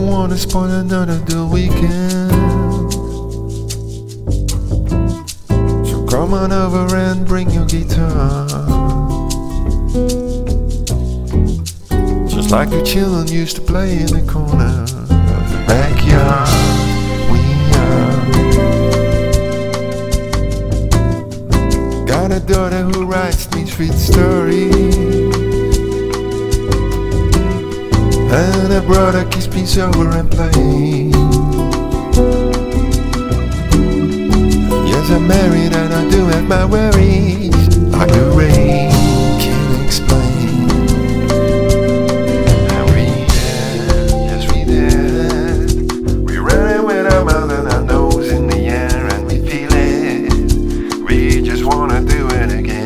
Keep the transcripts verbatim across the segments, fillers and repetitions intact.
don't wanna spoil another the weekend. So come on over and bring your guitar. Just like the children used to play in the corner of the backyard. We are. Got a daughter who writes me sweet stories, and a brother keeps me sober and play. Yes, I'm married and I do have my worries, like the rain can't explain. And we did, yes we did. We running with our mouth and our nose in the air, and we feel it. We just wanna do it again.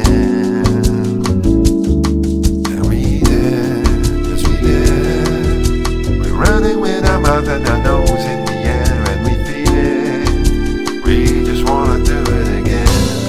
Running with our mouth and our nose in the air, and we feel it. We just wanna do it again.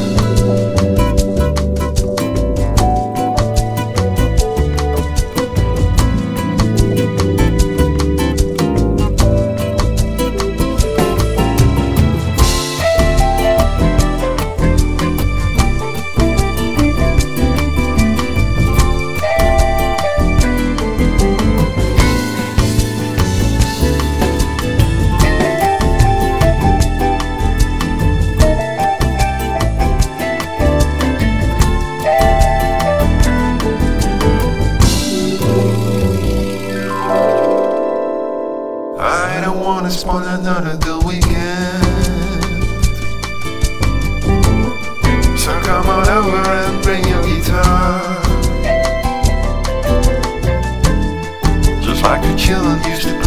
I don't wanna spoil another the weekend. So come on over and bring your guitar. Just like the children used to